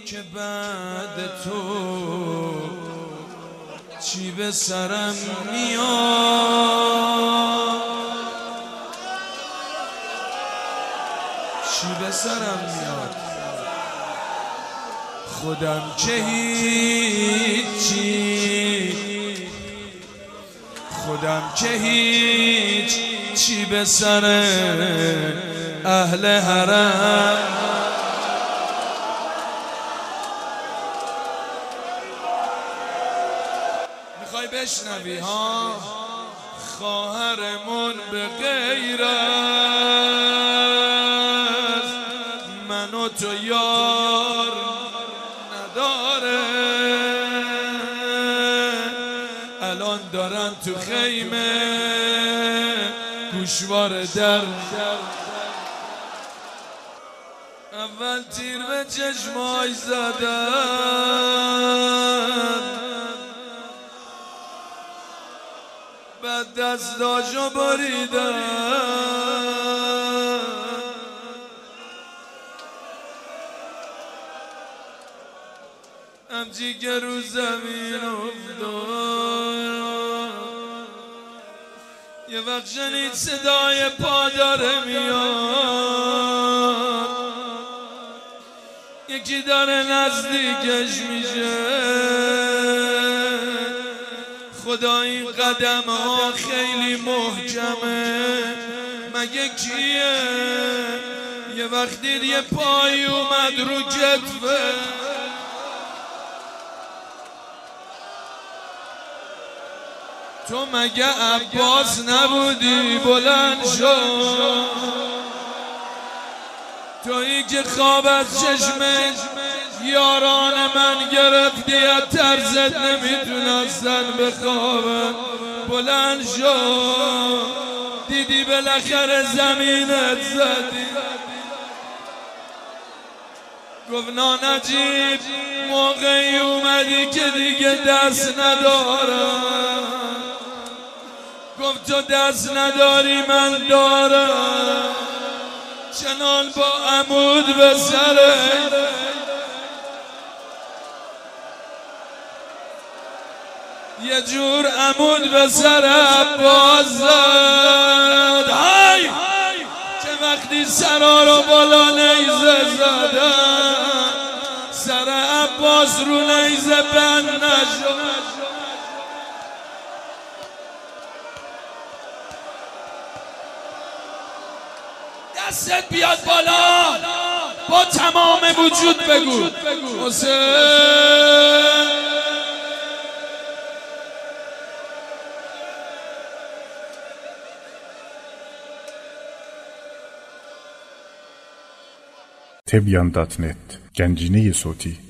که بعد تو چی به سرم میاد، چی به سرم میاد. خودم که هیچی، خودم که هیچ، چی به سر اهل حرم. میخوای بشنوی ها؟ خواهرمون به غیر از من و تو یار نداره، الان دارن تو خیمه گوشوار در. اول تیر به چشمای زدن، بعد دستاشو بریدن، همچی که رو زمین افتاد. یه وقت شنید صدای پا داره میاد، یکی داره نزدیکش میشه. خدا این قدم ها خیلی محکمه، مگه کیه؟ یه وقت دید یه پایی اومد رو کتفه، تو مگه عباس نبودی؟ بلند شو، تویی که خواب از چشم یاران من گرفتی، از ترست نمیتونستن بخوابن. بلند شو، دیدی بالاخره زمینت زدی. گفت نانجیب موقعی اومدی که دیگه دست ندارم. گفت تو دست نداری من دارم، چنان با عمود به سره یه جور عمود به سر عباس زد. های چه وقتی سرا رو بالا نیزه زدن، سر عباس رو نیزه بند نشد. دستت بیاد بالا، با تمام وجود بگو حسین. Tebyan.net Gencine Soti